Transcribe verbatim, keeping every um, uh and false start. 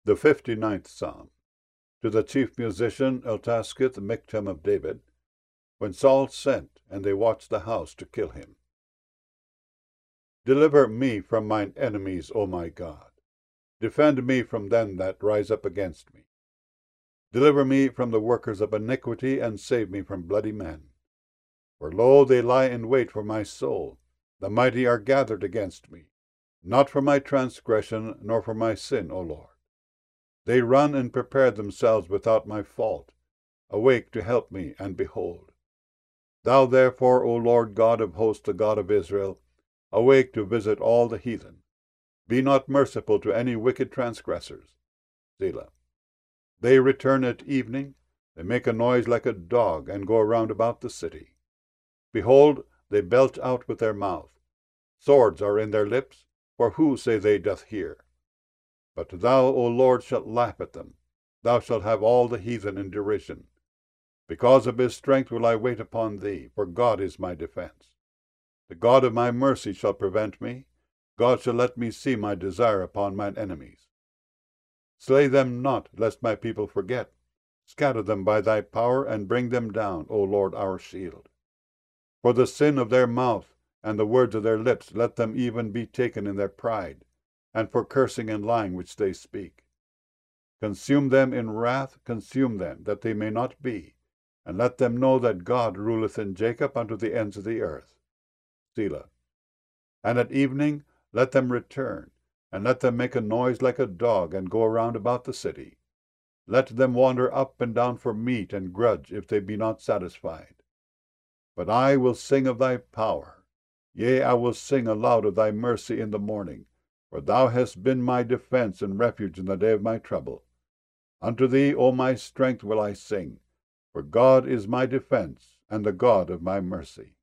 The fifty-ninth Psalm. To the chief musician Eltasketh, Michtam of David, when Saul sent, and they watched the house to kill him. Deliver me from mine enemies, O my God. Defend me from them that rise up against me. Deliver me from the workers of iniquity, and save me from bloody men. For lo, they lie in wait for my soul. The mighty are gathered against me, not for my transgression, nor for my sin, O Lord. They run and prepare themselves without my fault. Awake to help me, and behold. Thou therefore, O Lord God of hosts, the God of Israel, awake to visit all the heathen. Be not merciful to any wicked transgressors. Selah. They return at evening, they make a noise like a dog, and go around about the city. Behold, they belch out with their mouth. Swords are in their lips, for who, say they, doth hear? But thou, O Lord, shalt laugh at them. Thou shalt have all the heathen in derision. Because of his strength will I wait upon thee, for God is my defense. The God of my mercy shall prevent me. God shall let me see my desire upon mine enemies. Slay them not, lest my people forget. Scatter them by thy power, and bring them down, O Lord our shield. For the sin of their mouth, and the words of their lips, let them even be taken in their pride, and for cursing and lying which they speak. Consume them in wrath, consume them, that they may not be, and let them know that God ruleth in Jacob unto the ends of the earth. Selah. And at evening let them return, and let them make a noise like a dog, and go around about the city. Let them wander up and down for meat, and grudge, if they be not satisfied. But I will sing of thy power. Yea, I will sing aloud of thy mercy in the morning, for thou hast been my defense and refuge in the day of my trouble. Unto thee, O my strength, will I sing, for God is my defense, and the God of my mercy.